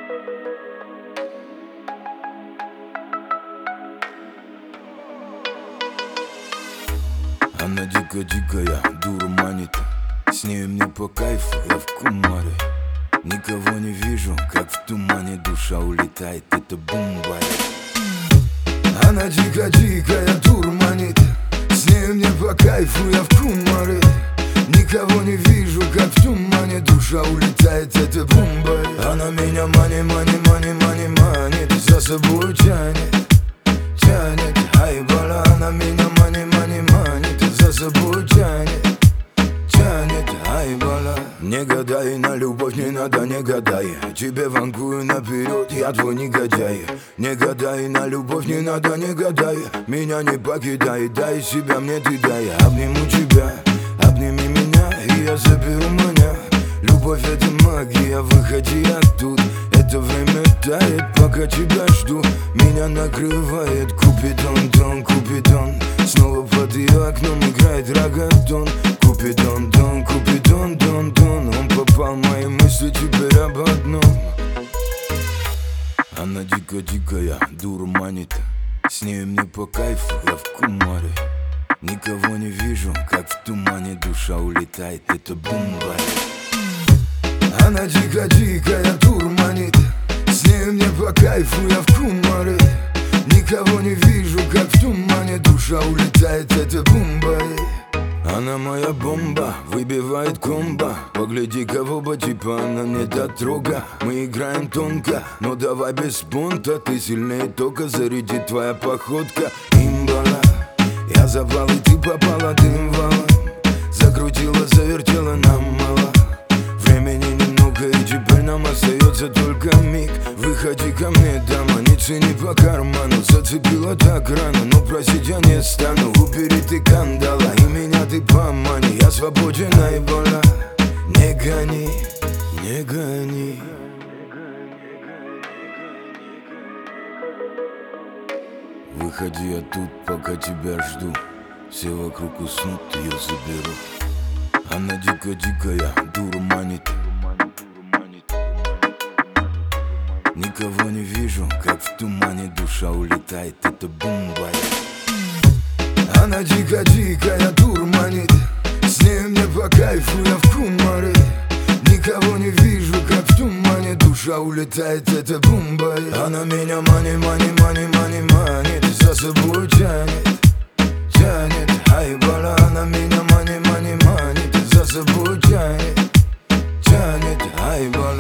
Она дико-дикая, дура манит. С ней мне по кайфу, я в кумаре. Никого не вижу, как в тумане душа улетает, это бомба. Она дико-дикая, дура манит. С ней мне по кайфу, я в кумаре. Никого не вижу, как в тумане душа улетает, это бомба. Она меня манит, за собой тянет, ай, бала. Она меня манит, за собой тянет, ай, бала. Не гадай на любовь, не надо, не гадай. Тебе вангую наперед, я твой негодяй. Не гадай на любовь, не надо, не гадай. Меня не покидай, дай себя мне ты дай. Обниму тебя, обними меня, и я заберу меня. Любовь это магия, выходи оттуда. Это время тает, пока тебя жду. Меня накрывает Купидон, дон, Купидон. Снова под ее окном играет рагатон. Купидон, дон, Купидон, дон, дон. Он попал в мои мысли теперь об одном. Она дико-дикая, дура манит. С ней мне по кайфу, я в кумаре. Никого не вижу, как в тумане душа улетает, это бомба. Она дико-дикая, дура манит. С ней мне по кайфу, я в кумаре. Никого не вижу, как в тумане душа улетает, это бомба. Она моя бомба, выбивает комбо. Погляди-ка в оба типа, она не дотрога. Мы играем тонко, но давай без понта. Ты сильнее тока, зарядит твоя походка. Имбала, я завал и ты попала дым валом. Закрутила, завертела нам мало. Времени немного и теперь нам остается только миг. Выходи ко мне, дама, не цени по карману. Зацепила так рано, но просить я не стану. Убери ты кандала, и меня ты помани. Я свободен, ай, бола. Не гони, не гони. Выходи, я тут, пока тебя жду. Все вокруг уснут, ее заберу. Она дико-дикая, дура манит. Никого не вижу, как в тумане душа улетает, это бомба. Она дико-дикая, дура манит. С ней мне по кайфу, я в кумаре. Никого не вижу, как в тумане душа улетает, это бомба. Она меня манит, за собой тянет, ай, бала. Она меня манит, за собой тянет, ай, бала.